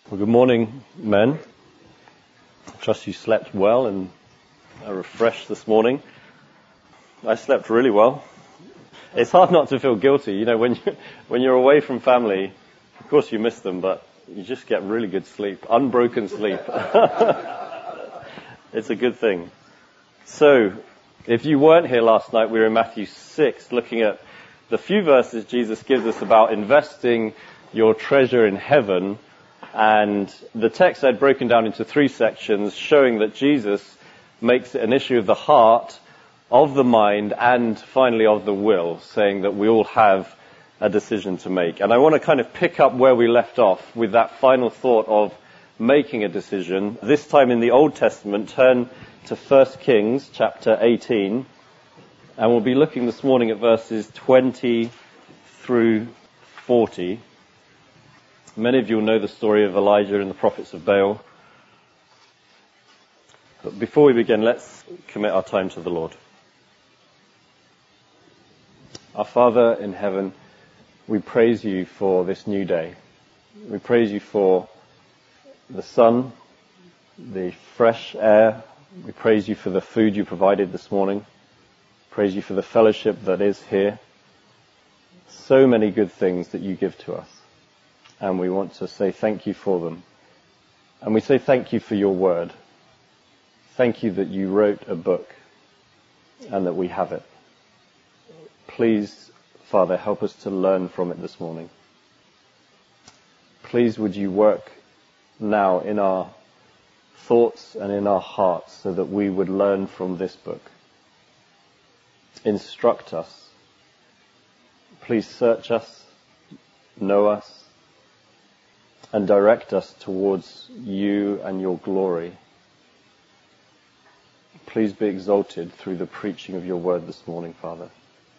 Well, good morning, men. I trust you slept well and are refreshed this morning. I slept really well. It's hard not to feel guilty, when you're away from family. Of course, you miss them, but you just get really good sleep, unbroken sleep. It's a good thing. So, if you weren't here last night, we were in Matthew 6, looking at the few verses Jesus gives us about investing your treasure in heaven. And the text I'd broken down into 3 sections, showing that Jesus makes it an issue of the heart, of the mind, and finally of the will, saying that we all have a decision to make. And I want to kind of pick up where we left off with that final thought of making a decision. This time in the Old Testament, turn to 1 Kings chapter 18, and we'll be looking this morning at verses 20 through 40. Many of you will know the story of Elijah and the prophets of Baal. But before we begin, let's commit our time to the Lord. Our Father in heaven, we praise you for this new day. We praise you for the sun, the fresh air. We praise you for the food you provided this morning. Praise you for the fellowship that is here. So many good things that you give to us. And we want to say thank you for them. And we say thank you for your word. Thank you that you wrote a book and that we have it. Please, Father, help us to learn from it this morning. Please would you work now in our thoughts and in our hearts so that we would learn from this book. Instruct us. Please search us, know us, and direct us towards you and your glory. Please be exalted through the preaching of your word this morning, Father.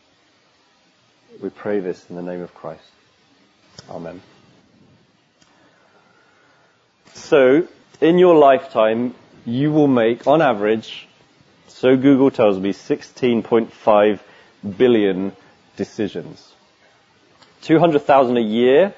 We pray this in the name of Christ. Amen. So, in your lifetime, you will make, on average, so Google tells me, 16.5 billion decisions. 200,000 a year,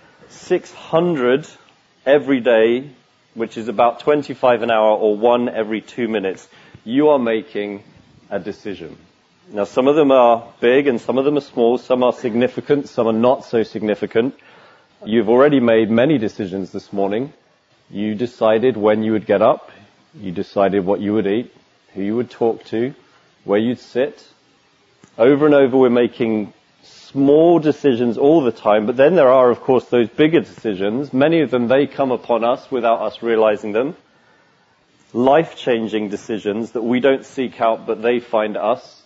600 every day, which is about 25 an hour or 1 every 2 minutes. You are making a decision. Now, some of them are big and some of them are small. Some are significant, some are not so significant. You've already made many decisions this morning. You decided when you would get up. You decided what you would eat, who you would talk to, where you'd sit. Over and over, we're making small decisions all the time, but then there are, of course, those bigger decisions. Many of them, they come upon us without us realizing them. Life-changing decisions that we don't seek out, but they find us.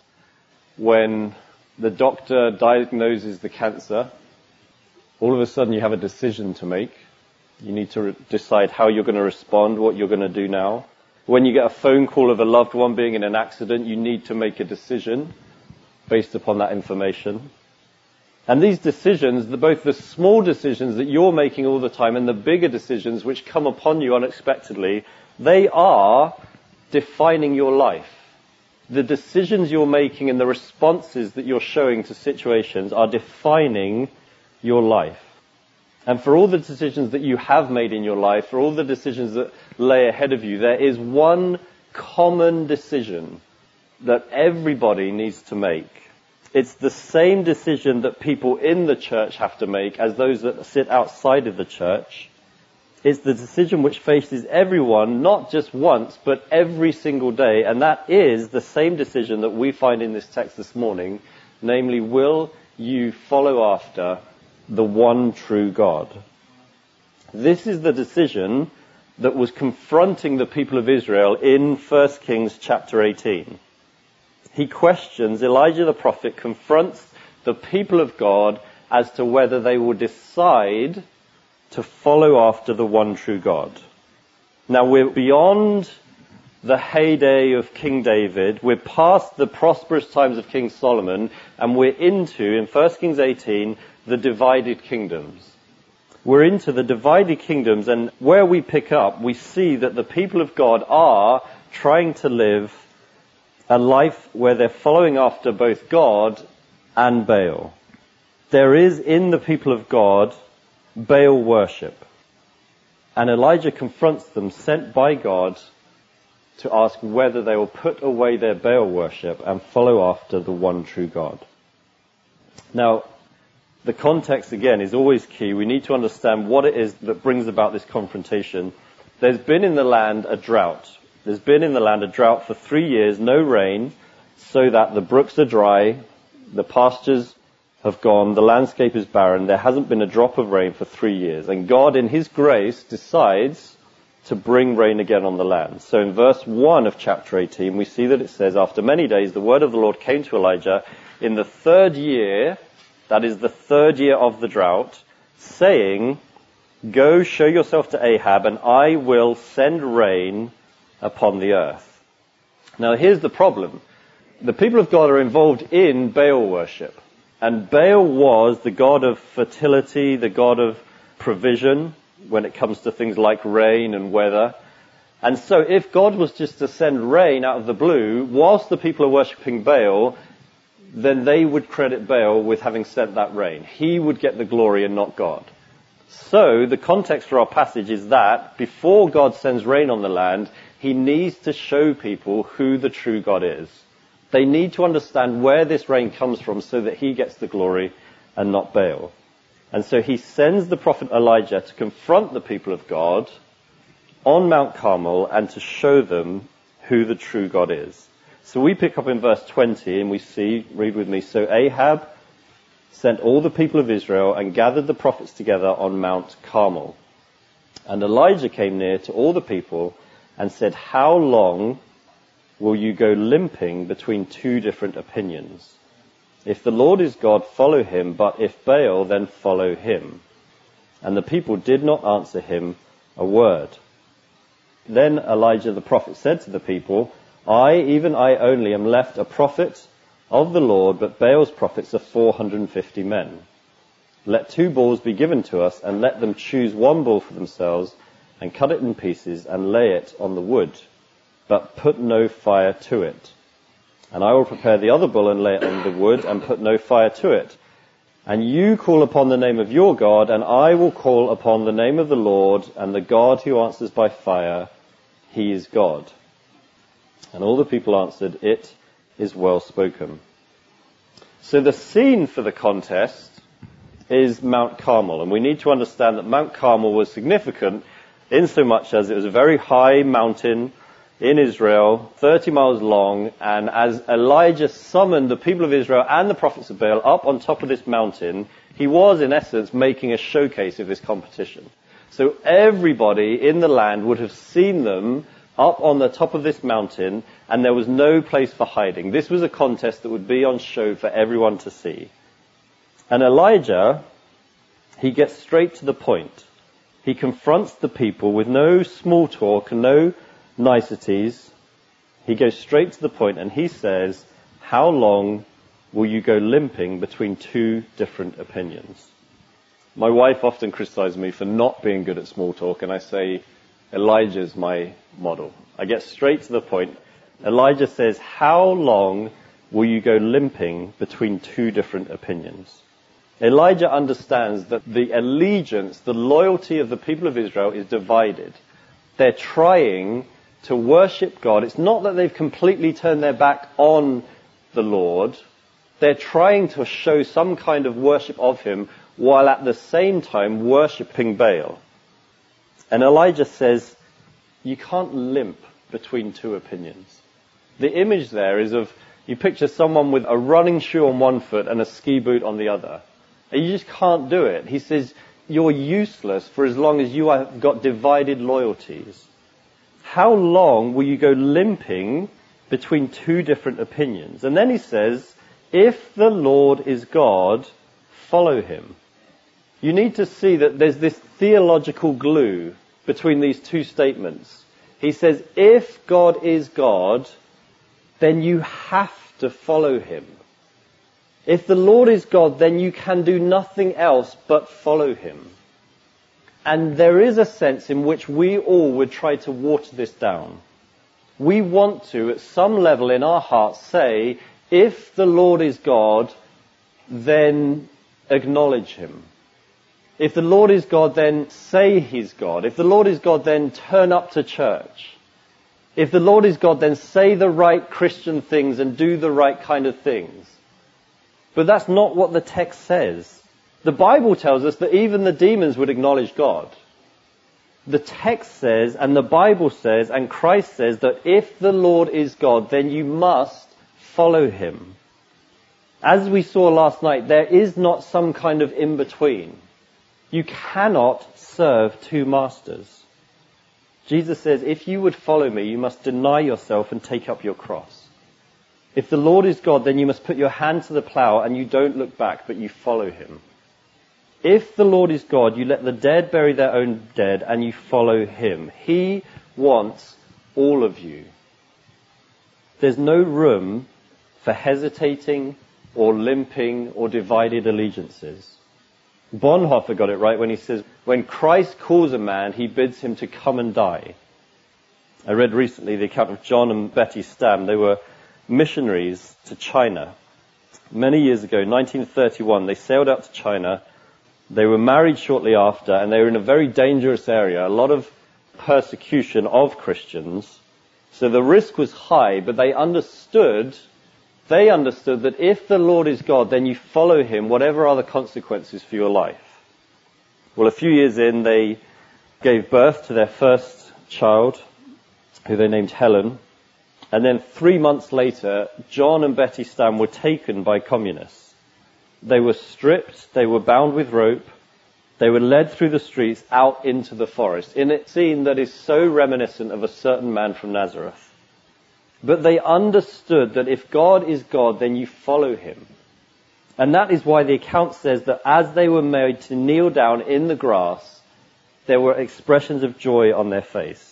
When the doctor diagnoses the cancer, all of a sudden you have a decision to make. You need to decide how you're going to respond, what you're going to do now. When you get a phone call of a loved one being in an accident, you need to make a decision based upon that information. And these decisions, both the small decisions that you're making all the time and the bigger decisions which come upon you unexpectedly, they are defining your life. The decisions you're making and the responses that you're showing to situations are defining your life. And for all the decisions that you have made in your life, for all the decisions that lay ahead of you, there is one common decision that everybody needs to make. It's the same decision that people in the church have to make as those that sit outside of the church. It's the decision which faces everyone, not just once, but every single day. And that is the same decision that we find in this text this morning. Namely, will you follow after the one true God? This is the decision that was confronting the people of Israel in 1 Kings chapter 18. He questions, Elijah the prophet confronts the people of God as to whether they will decide to follow after the one true God. Now we're beyond the heyday of King David, we're past the prosperous times of King Solomon, and we're into, in 1 Kings 18, the divided kingdoms. We're into the divided kingdoms, and where we pick up, we see that the people of God are trying to live a life where they're following after both God and Baal. There is in the people of God Baal worship. And Elijah confronts them, sent by God, to ask whether they will put away their Baal worship and follow after the one true God. Now, the context, again, is always key. We need to understand what it is that brings about this confrontation. There's been in the land a drought. There's been in the land a drought for 3 years, no rain, so that the brooks are dry, the pastures have gone, the landscape is barren, there hasn't been a drop of rain for 3 years. And God, in his grace, decides to bring rain again on the land. So in verse 1 of chapter 18, we see that it says, after many days, the word of the Lord came to Elijah in the 3rd year, that is the 3rd year of the drought, saying, go show yourself to Ahab, and I will send rain upon the earth. Now here's the problem. The people of God are involved in Baal worship. And Baal was the god of fertility, the god of provision when it comes to things like rain and weather. And so if God was just to send rain out of the blue, whilst the people are worshipping Baal, then they would credit Baal with having sent that rain. He would get the glory and not God. So the context for our passage is that before God sends rain on the land, he needs to show people who the true God is. They need to understand where this rain comes from so that he gets the glory and not Baal. And so he sends the prophet Elijah to confront the people of God on Mount Carmel and to show them who the true God is. So we pick up in verse 20 and we see, read with me, so Ahab sent all the people of Israel and gathered the prophets together on Mount Carmel. And Elijah came near to all the people and said, how long will you go limping between 2 different opinions? If the Lord is God, follow him, but if Baal, then follow him. And the people did not answer him a word. Then Elijah the prophet said to the people, I, even I only, am left a prophet of the Lord, but Baal's prophets are 450 men. Let 2 bulls be given to us, and let them choose 1 bull for themselves, and cut it in pieces, and lay it on the wood, but put no fire to it. And I will prepare the other bull and lay it on the wood, and put no fire to it. And you call upon the name of your God, and I will call upon the name of the Lord, and the God who answers by fire, he is God. And all the people answered, it is well spoken. So the scene for the contest is Mount Carmel. And we need to understand that Mount Carmel was significant in so much as it was a very high mountain in Israel, 30 miles long. And as Elijah summoned the people of Israel and the prophets of Baal up on top of this mountain, he was in essence making a showcase of this competition. So everybody in the land would have seen them up on the top of this mountain, and there was no place for hiding. This was a contest that would be on show for everyone to see. And Elijah, he gets straight to the point. He confronts the people with no small talk and no niceties. He goes straight to the point and he says, how long will you go limping between 2 different opinions? My wife often criticizes me for not being good at small talk, and I say, Elijah's my model. I get straight to the point. Elijah says, how long will you go limping between 2 different opinions? Elijah understands that the allegiance, the loyalty of the people of Israel is divided. They're trying to worship God. It's not that they've completely turned their back on the Lord. They're trying to show some kind of worship of him while at the same time worshipping Baal. And Elijah says, you can't limp between 2 opinions. The image there is of, you picture someone with a running shoe on one foot and a ski boot on the other. And you just can't do it. He says, you're useless for as long as you have got divided loyalties. How long will you go limping between 2 different opinions? And then he says, if the Lord is God, follow him. You need to see that there's this theological glue between these 2 statements. He says, if God is God, then you have to follow him. If the Lord is God, then you can do nothing else but follow him. And there is a sense in which we all would try to water this down. We want to, at some level in our hearts, say, if the Lord is God, then acknowledge him. If the Lord is God, then say he's God. If the Lord is God, then turn up to church. If the Lord is God, then say the right Christian things and do the right kind of things. But that's not what the text says. The Bible tells us that even the demons would acknowledge God. The text says, and the Bible says, and Christ says that if the Lord is God, then you must follow him. As we saw last night, there is not some kind of in-between. You cannot serve two masters. Jesus says, if you would follow me, you must deny yourself and take up your cross. If the Lord is God, then you must put your hand to the plow and you don't look back, but you follow him. If the Lord is God, you let the dead bury their own dead and you follow him. He wants all of you. There's no room for hesitating or limping or divided allegiances. Bonhoeffer got it right when he says, when Christ calls a man, he bids him to come and die. I read recently the account of John and Betty Stam. They were missionaries to China. Many years ago, 1931, they sailed out to China. They were married shortly after, and they were in a very dangerous area, a lot of persecution of Christians. So the risk was high, but they understood that if the Lord is God, then you follow him, whatever are the consequences for your life. Well, a few years in, they gave birth to their first child, who they named Helen. And then 3 months later, John and Betty Stam were taken by communists. They were stripped, they were bound with rope, they were led through the streets out into the forest, in a scene that is so reminiscent of a certain man from Nazareth. But they understood that if God is God, then you follow him. And that is why the account says that as they were made to kneel down in the grass, there were expressions of joy on their face.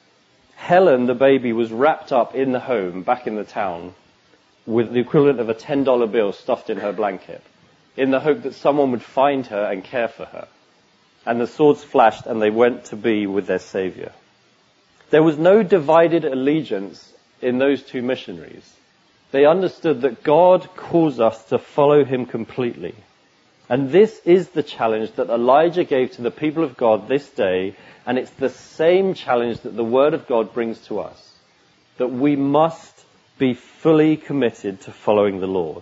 Helen, the baby, was wrapped up in the home back in the town with the equivalent of a $10 bill stuffed in her blanket, in the hope that someone would find her and care for her. And the swords flashed and they went to be with their Savior. There was no divided allegiance in those two missionaries. They understood that God calls us to follow him completely. And this is the challenge that Elijah gave to the people of God this day, and it's the same challenge that the Word of God brings to us, that we must be fully committed to following the Lord.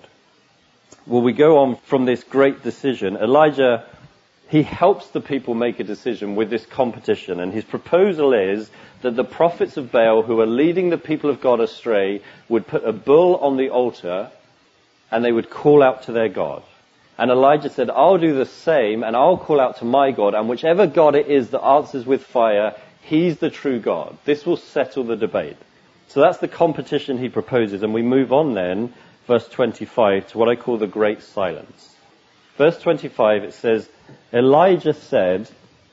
Well, we go on from this great decision. Elijah, he helps the people make a decision with this competition, and his proposal is that the prophets of Baal who are leading the people of God astray would put a bull on the altar and they would call out to their God. And Elijah said, I'll do the same and I'll call out to my God, and whichever God it is that answers with fire, he's the true God. This will settle the debate. So that's the competition he proposes, and we move on then, verse 25, to what I call the great silence. Verse 25, it says, Elijah said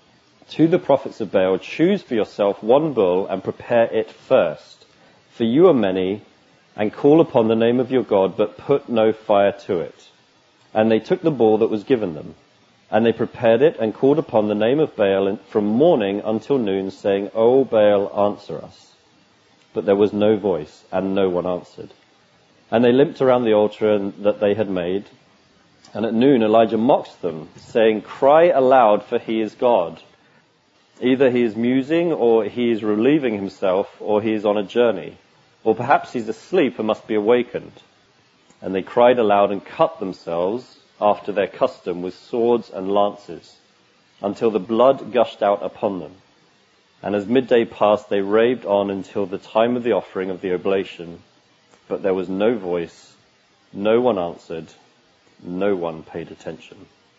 to the prophets of Baal, choose for yourself one bull and prepare it first, for you are many, and call upon the name of your God, but put no fire to it. And they took the bull that was given them, and they prepared it and called upon the name of Baal from morning until noon, saying, O Baal, answer us. But there was no voice, and no one answered. And they limped around the altar that they had made, and at noon Elijah mocks them, saying, cry aloud, for he is God. Either he is musing, or he is relieving himself, or he is on a journey. Or perhaps he's asleep and must be awakened. And they cried aloud and cut themselves, after their custom, with swords and lances, until the blood gushed out upon them. And as midday passed, they raved on until the time of the offering of the oblation. But there was no voice, no one answered, no one paid attention.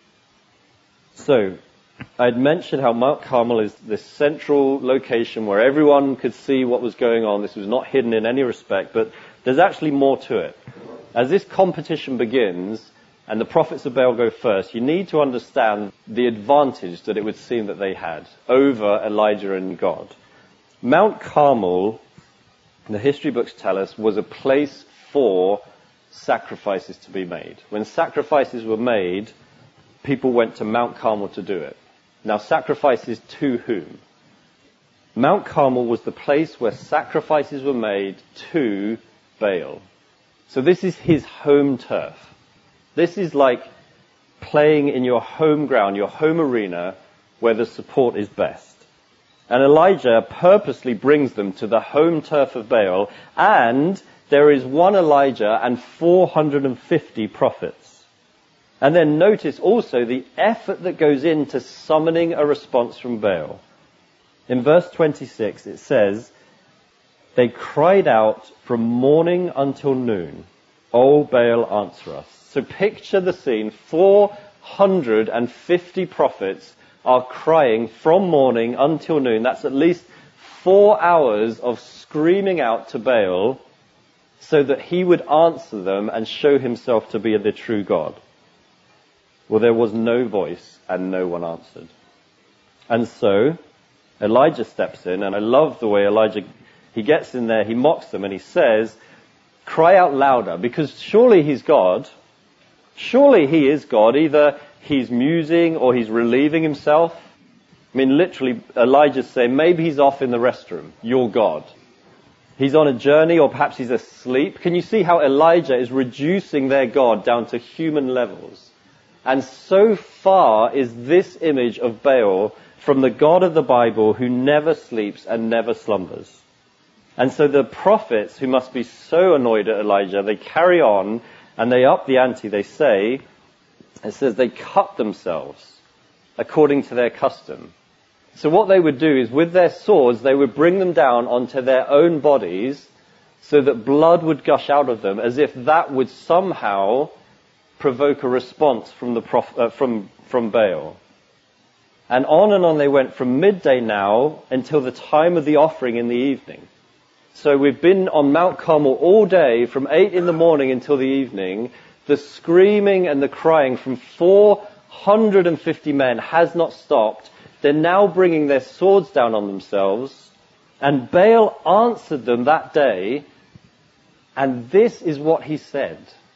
So, I'd mentioned how Mount Carmel is this central location where everyone could see what was going on. This was not hidden in any respect, but there's actually more to it. As this competition begins, and the prophets of Baal go first, you need to understand the advantage that it would seem that they had over Elijah and God. Mount Carmel, the history books tell us, was a place for sacrifices to be made. When sacrifices were made, people went to Mount Carmel to do it. Now, sacrifices to whom? Mount Carmel was the place where sacrifices were made to Baal. So this is his home turf. This is like playing in your home ground, your home arena, where the support is best. And Elijah purposely brings them to the home turf of Baal, and there is one Elijah and 450 prophets. And then notice also the effort that goes into summoning a response from Baal. In verse 26 it says, they cried out from morning until noon, O Baal, answer us. So picture the scene, 450 prophets are crying from morning until noon. That's at least 4 hours of screaming out to Baal so that he would answer them and show himself to be the true God. Well, there was no voice and no one answered. And so Elijah steps in, and I love the way Elijah, he gets in there, he mocks them, and he says, cry out louder, because surely he's God. Surely he is God. Either he's musing or he's relieving himself. I mean, literally, Elijah's saying, maybe he's off in the restroom. You're God. He's on a journey, or perhaps he's asleep. Can you see how Elijah is reducing their God down to human levels? And so far is this image of Baal from the God of the Bible who never sleeps and never slumbers. And so the prophets, who must be so annoyed at Elijah, they carry on and they up the ante. They say, it says they cut themselves according to their custom. So what they would do is with their swords, they would bring them down onto their own bodies so that blood would gush out of them, as if that would somehow provoke a response from the from Baal. And on they went from midday now until the time of the offering in the evening. So we've been on Mount Carmel all day from 8 in the morning until the evening. The screaming and the crying from 450 men has not stopped. They're now bringing their swords down on themselves. And Baal answered them that day. And this is what he said.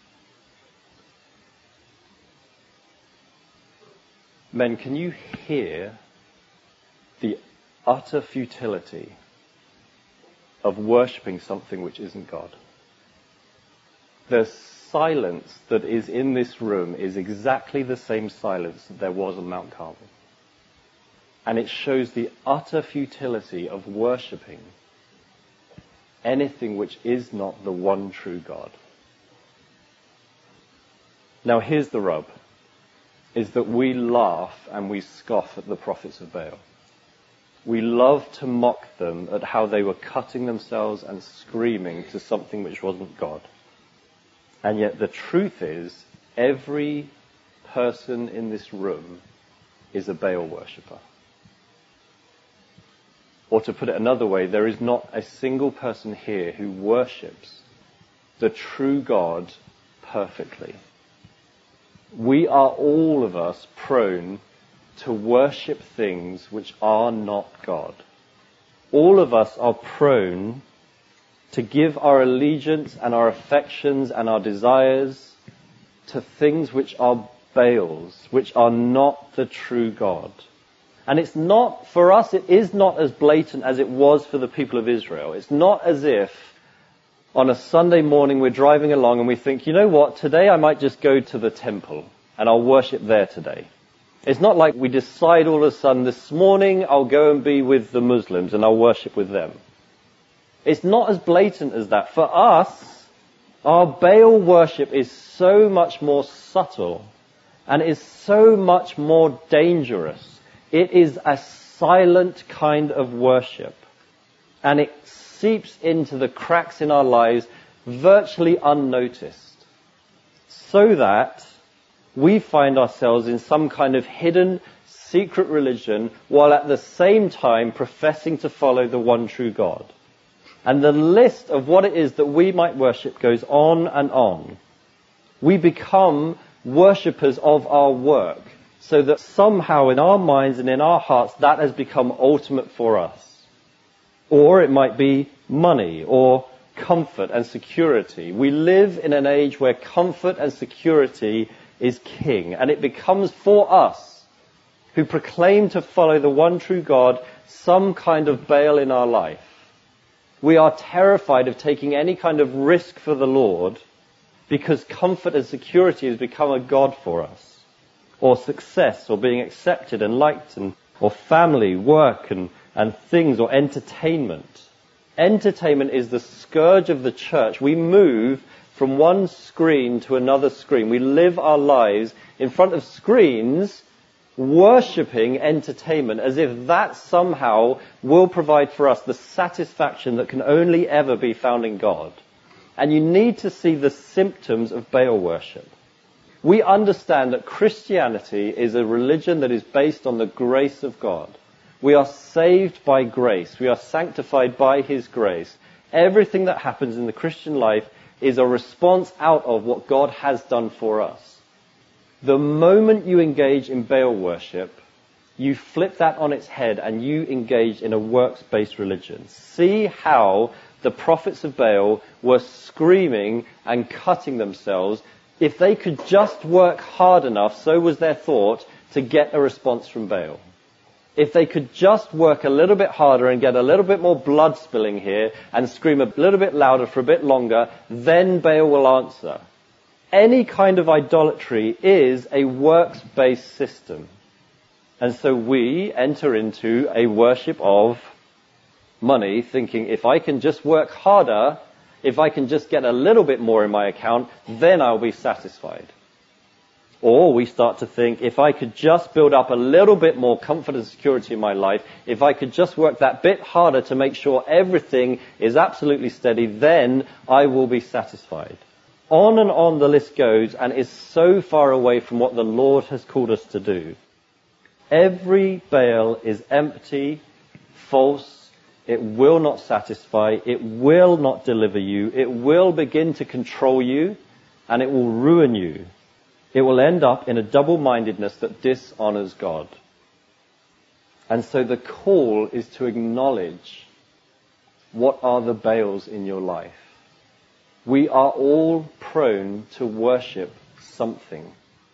Men, can you hear the utter futility of worshipping something which isn't God? The silence that is in this room is exactly the same silence that there was on Mount Carmel. And it shows the utter futility of worshipping anything which is not the one true God. Now here's the rub, is that we laugh and we scoff at the prophets of Baal. We love to mock them at how they were cutting themselves and screaming to something which wasn't God. And yet the truth is, every person in this room is a Baal worshipper. Or to put it another way, there is not a single person here who worships the true God perfectly. We are all of us prone to worship things which are not God. All of us are prone to give our allegiance and our affections and our desires to things which are Baals, which are not the true God. And it's not, for us, it is not as blatant as it was for the people of Israel. It's not as if on a Sunday morning we're driving along and we think, you know what, today I might just go to the temple and I'll worship there today. It's not like we decide all of a sudden, this morning I'll go and be with the Muslims and I'll worship with them. It's not as blatant as that. For us, our Baal worship is so much more subtle and is so much more dangerous. It is a silent kind of worship, and it seeps into the cracks in our lives virtually unnoticed, so that we find ourselves in some kind of hidden, secret religion, while at the same time professing to follow the one true God. And the list of what it is that we might worship goes on and on. We become worshippers of our work, so that somehow in our minds and in our hearts that has become ultimate for us. Or it might be money or comfort and security. We live in an age where comfort and security is king, and it becomes for us, who proclaim to follow the one true God, some kind of Baal in our life. We are terrified of taking any kind of risk for the Lord because comfort and security has become a God for us. or success, or being accepted and liked, or family, work, and things, or entertainment. Entertainment is the scourge of the church. We move from one screen to another screen. We live our lives in front of screens, worshipping entertainment as if that somehow will provide for us the satisfaction that can only ever be found in God. And you need to see the symptoms of Baal worship. We understand that Christianity is a religion that is based on the grace of God. We are saved by grace. We are sanctified by His grace. Everything that happens in the Christian life is a response out of what God has done for us. The moment you engage in Baal worship, you flip that on its head and you engage in a works-based religion. See how the prophets of Baal were screaming and cutting themselves. If they could just work hard enough, so was their thought, to get a response from Baal. If they could just work a little bit harder and get a little bit more blood spilling here and scream a little bit louder for a bit longer, then Baal will answer. Any kind of idolatry is a works-based system. And so we enter into a worship of money, thinking if I can just work harder, if I can just get a little bit more in my account, then I'll be satisfied. Or we start to think, if I could just build up a little bit more comfort and security in my life, if I could just work that bit harder to make sure everything is absolutely steady, then I will be satisfied. On and on the list goes, and is so far away from what the Lord has called us to do. Every Baal is empty, false, it will not satisfy, it will not deliver you, it will begin to control you, and it will ruin you. It will end up in a double-mindedness that dishonors God. And so the call is to acknowledge what are the Baals in your life. We are all prone to worship something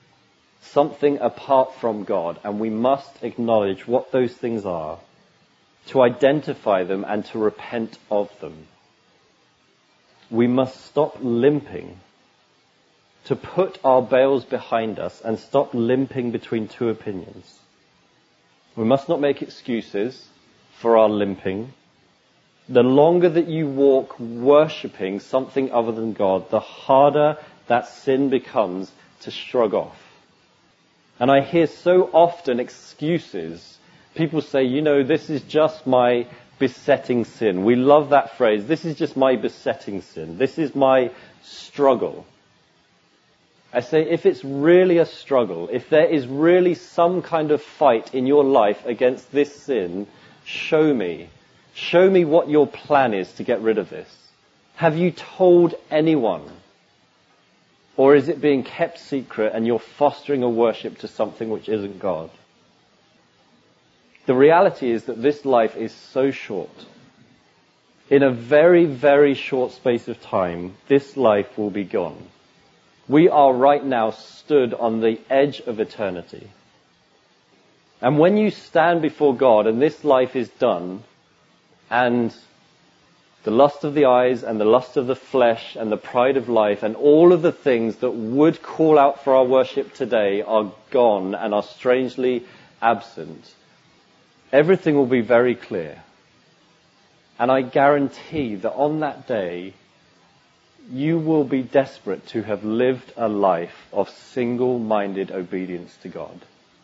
apart from God, and we must acknowledge what those things are, to identify them and to repent of them. We must stop limping, to put our Baals behind us and stop limping between two opinions. We must not make excuses for our limping. The longer that you walk worshipping something other than God, the harder that sin becomes to shrug off. And I hear so often excuses. People say, this is just my besetting sin. We love that phrase. This is just my besetting sin. This is my struggle. I say, if it's really a struggle, if there is really some kind of fight in your life against this sin, show me. Show me what your plan is to get rid of this. Have you told anyone? Or is it being kept secret and you're fostering a worship to something which isn't God? The reality is that this life is so short. In a very, very short space of time, this life will be gone. We are right now stood on the edge of eternity. And when you stand before God and this life is done, and the lust of the eyes and the lust of the flesh and the pride of life and all of the things that would call out for our worship today are gone and are strangely absent, everything will be very clear. And I guarantee that on that day, you will be desperate to have lived a life of single-minded obedience to God.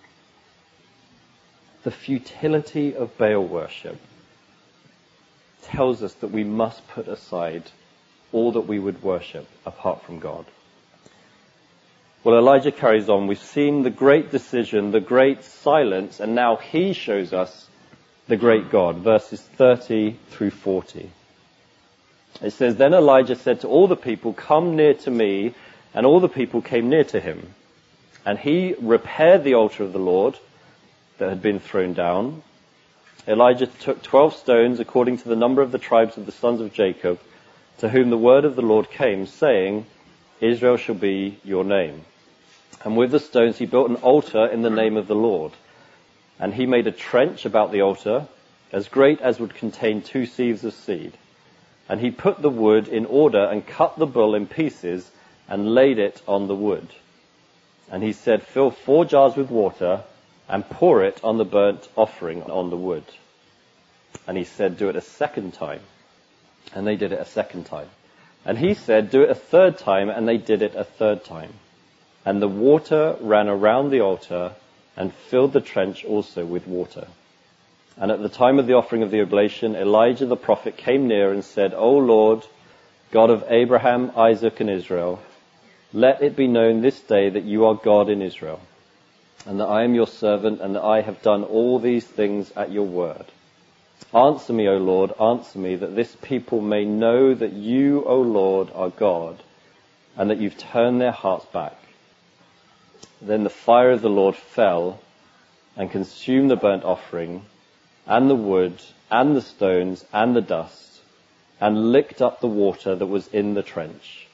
The futility of Baal worship tells us that we must put aside all that we would worship apart from God. Well, Elijah carries on. We've seen the great decision, the great silence, and now he shows us the great God. Verses 30 through 40. It says, Then Elijah said to all the people, Come near to me, and all the people came near to him. And he repaired the altar of the Lord that had been thrown down. Elijah took 12 stones according to the number of the tribes of the sons of Jacob, to whom the word of the Lord came, saying, Israel shall be your name. And with the stones he built an altar in the name of the Lord. And he made a trench about the altar, as great as would contain 2 sheaves of seed. And he put the wood in order and cut the bull in pieces and laid it on the wood. And he said, fill 4 jars with water and pour it on the burnt offering on the wood. And he said, do it a second time. And they did it a second time. And he said, do it a third time, and they did it a third time. And the water ran around the altar and filled the trench also with water. And at the time of the offering of the oblation, Elijah the prophet came near and said, O Lord, God of Abraham, Isaac, and Israel, let it be known this day that you are God in Israel, and that I am your servant, and that I have done all these things at your word. Answer me, O Lord, answer me, that this people may know that you, O Lord, are God, and that you've turned their hearts back. Then the fire of the Lord fell and consumed the burnt offering, and the wood, and the stones, and the dust, and licked up the water that was in the trench.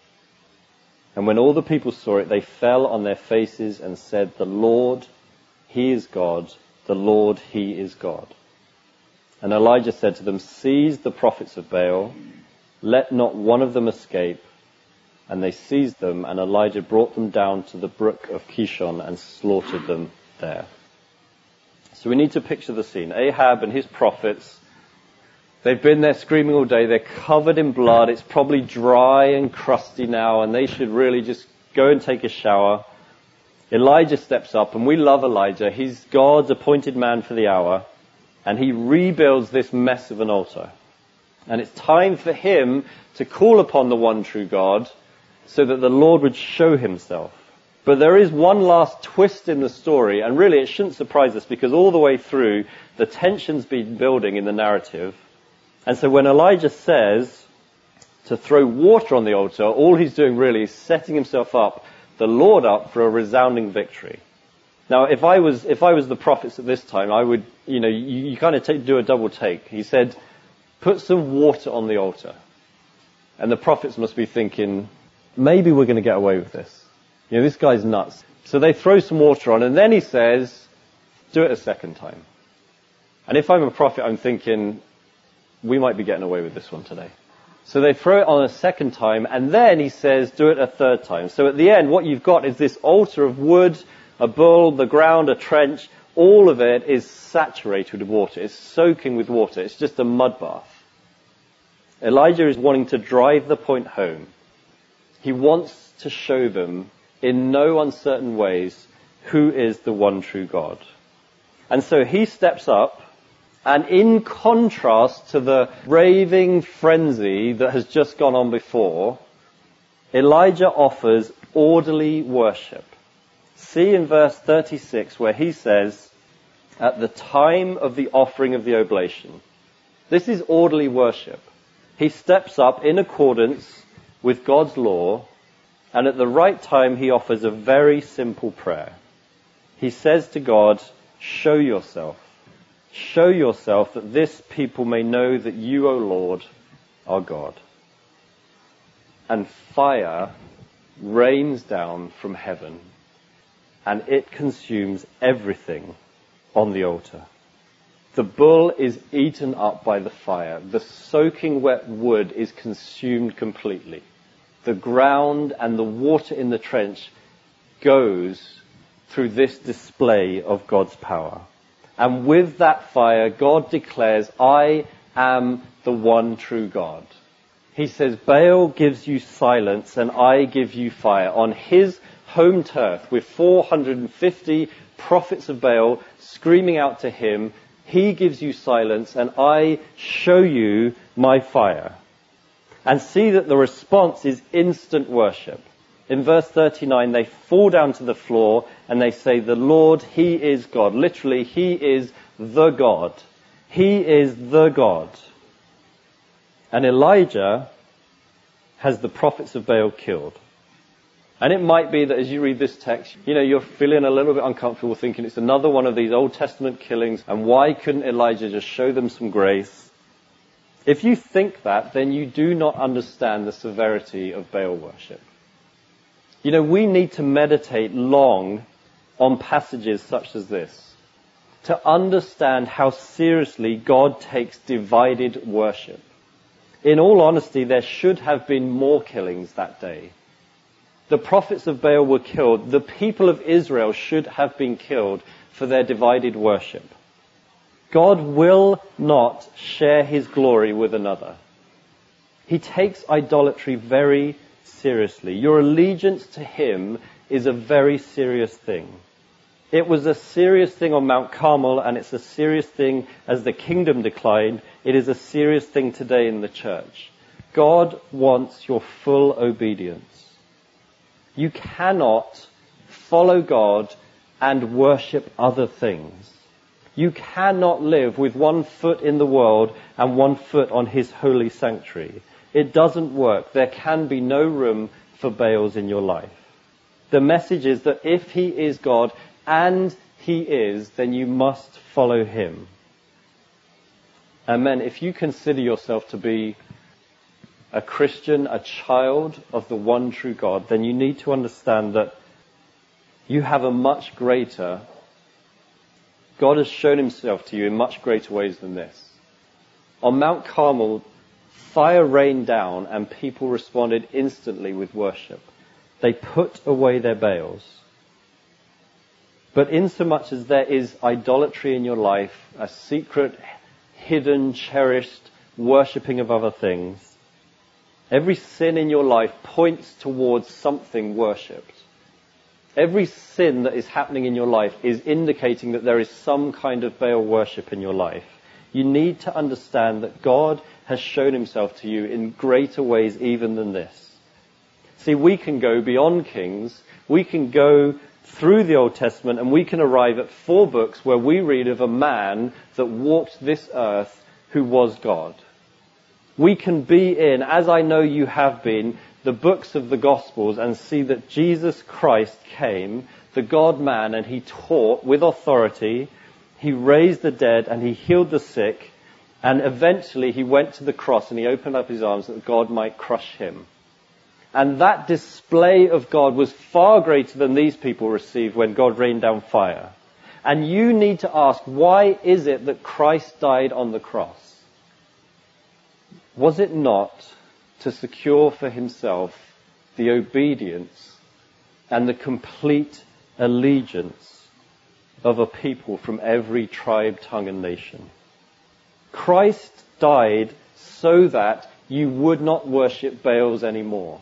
And when all the people saw it, they fell on their faces and said, the Lord, he is God, the Lord, he is God. And Elijah said to them, seize the prophets of Baal, let not one of them escape. And they seized them, and Elijah brought them down to the brook of Kishon and slaughtered them there. So we need to picture the scene. Ahab and his prophets, they've been there screaming all day. They're covered in blood. It's probably dry and crusty now, and they should really just go and take a shower. Elijah steps up, and we love Elijah. He's God's appointed man for the hour, and he rebuilds this mess of an altar. And it's time for him to call upon the one true God so that the Lord would show himself. But there is one last twist in the story, and really it shouldn't surprise us because all the way through, the tension's been building in the narrative. And so when Elijah says to throw water on the altar, all he's doing really is setting himself up, the Lord up for a resounding victory. Now, if I was the prophets at this time, I would, you kind of do a double take. He said, put some water on the altar. And the prophets must be thinking, maybe we're going to get away with this. This guy's nuts. So they throw some water on, and then he says, do it a second time. And if I'm a prophet, I'm thinking, we might be getting away with this one today. So they throw it on a second time, and then he says, do it a third time. So at the end, what you've got is this altar of wood, a bull, the ground, a trench. All of it is saturated with water. It's soaking with water. It's just a mud bath. Elijah is wanting to drive the point home. He wants to show them in no uncertain ways who is the one true God. And so he steps up, and in contrast to the raving frenzy that has just gone on before, Elijah offers orderly worship. See in verse 36 where he says, at the time of the offering of the oblation. This is orderly worship. He steps up in accordance with God's law, and at the right time he offers a very simple prayer. He says to God, show yourself. Show yourself that this people may know that you, O Lord, are God. And fire rains down from heaven, and it consumes everything on the altar. The bull is eaten up by the fire. The soaking wet wood is consumed completely. The ground and the water in the trench goes through this display of God's power. And with that fire, God declares, I am the one true God. He says, Baal gives you silence and I give you fire. On his home turf, with 450 prophets of Baal screaming out to him, he gives you silence and I show you my fire. And see that the response is instant worship. In verse 39, they fall down to the floor and they say, the Lord, he is God. Literally, he is the God. He is the God. And Elijah has the prophets of Baal killed. And it might be that as you read this text, you're feeling a little bit uncomfortable thinking it's another one of these Old Testament killings, and why couldn't Elijah just show them some grace? If you think that, then you do not understand the severity of Baal worship. We need to meditate long on passages such as this to understand how seriously God takes divided worship. In all honesty, there should have been more killings that day. The prophets of Baal were killed. The people of Israel should have been killed for their divided worship. God will not share his glory with another. He takes idolatry very seriously. Your allegiance to him is a very serious thing. It was a serious thing on Mount Carmel, and it's a serious thing as the kingdom declined. It is a serious thing today in the church. God wants your full obedience. You cannot follow God and worship other things. You cannot live with one foot in the world and one foot on his holy sanctuary. It doesn't work. There can be no room for Baals in your life. The message is that if he is God, and he is, then you must follow him. And men, if you consider yourself to be a Christian, a child of the one true God, then you need to understand that you have a much greater, God has shown himself to you in much greater ways than this. On Mount Carmel, fire rained down and people responded instantly with worship. They put away their Baals. But insomuch as there is idolatry in your life, a secret, hidden, cherished worshipping of other things, every sin in your life points towards something worshipped. Every sin that is happening in your life is indicating that there is some kind of Baal worship in your life. You need to understand that God has shown himself to you in greater ways even than this. See, we can go beyond Kings. We can go through the Old Testament and we can arrive at 4 books where we read of a man that walked this earth who was God. We can be in, as I know you have been, the books of the Gospels and see that Jesus Christ came, the God-man, and he taught with authority, he raised the dead and he healed the sick, and eventually he went to the cross and he opened up his arms that God might crush him. And that display of God was far greater than these people received when God rained down fire. And you need to ask, why is it that Christ died on the cross? Was it not to secure for himself the obedience and the complete allegiance of a people from every tribe, tongue, and nation? Christ died so that you would not worship Baals anymore.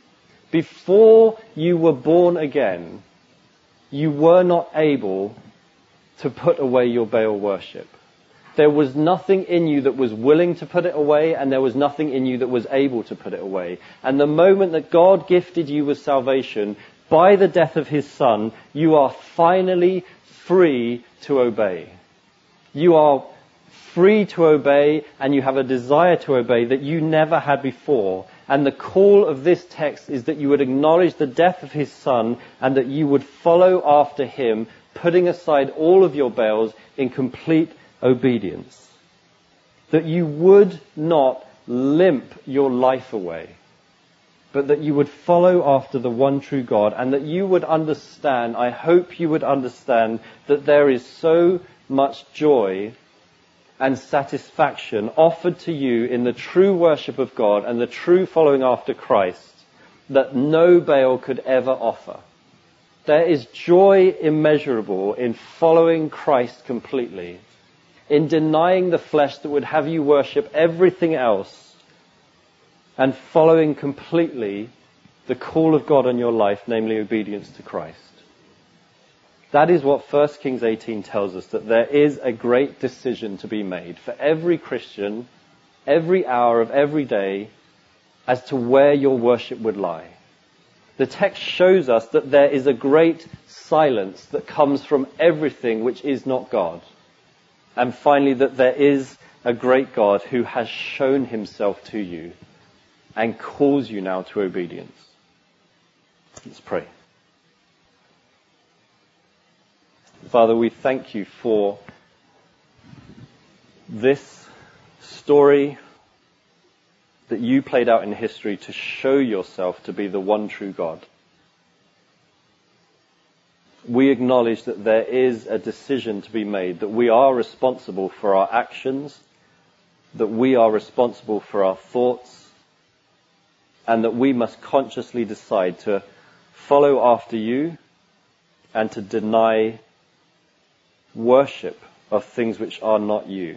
Before you were born again, you were not able to put away your Baal worship. There was nothing in you that was willing to put it away, and there was nothing in you that was able to put it away. And the moment that God gifted you with salvation, by the death of his Son, you are finally free to obey. You are free to obey, and you have a desire to obey that you never had before. And the call of this text is that you would acknowledge the death of his Son, and that you would follow after him, putting aside all of your Baals in complete obedience. That you would not limp your life away, but that you would follow after the one true God, and that you would understand, I hope you would understand, that there is so much joy and satisfaction offered to you in the true worship of God and the true following after Christ that no Baal could ever offer. There is joy immeasurable in following Christ completely, in denying the flesh that would have you worship everything else, and following completely the call of God on your life, namely obedience to Christ. That is what 1 Kings 18 tells us, that there is a great decision to be made for every Christian, every hour of every day, as to where your worship would lie. The text shows us that there is a great silence that comes from everything which is not God. And finally, that there is a great God who has shown himself to you and calls you now to obedience. Let's pray. Father, we thank you for this story that you played out in history to show yourself to be the one true God. We acknowledge that there is a decision to be made, that we are responsible for our actions, that we are responsible for our thoughts, and that we must consciously decide to follow after you, and to deny worship of things which are not you.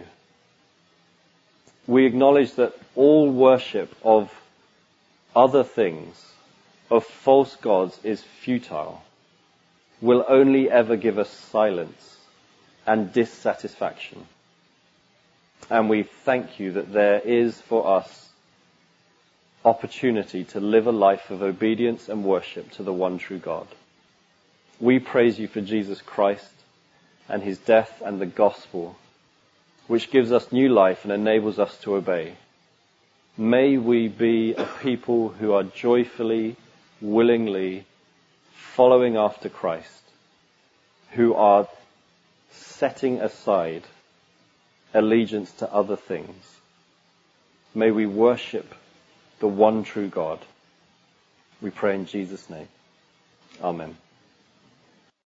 We acknowledge that all worship of other things, of false gods, is futile, will only ever give us silence and dissatisfaction. And we thank you that there is for us opportunity to live a life of obedience and worship to the one true God. We praise you for Jesus Christ and his death and the gospel, which gives us new life and enables us to obey. May we be a people who are joyfully, willingly following after Christ, who are setting aside allegiance to other things. May we worship the one true God. We pray in Jesus' name. Amen.